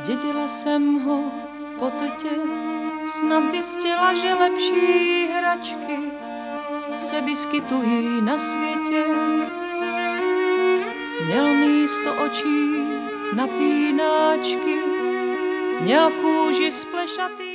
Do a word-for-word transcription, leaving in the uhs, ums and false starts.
Zdědila jsem ho po tetě, snad zjistila, že lepší hračky se vyskytují na světě. Měl místo očí napínáčky, měl kůži z plešatý.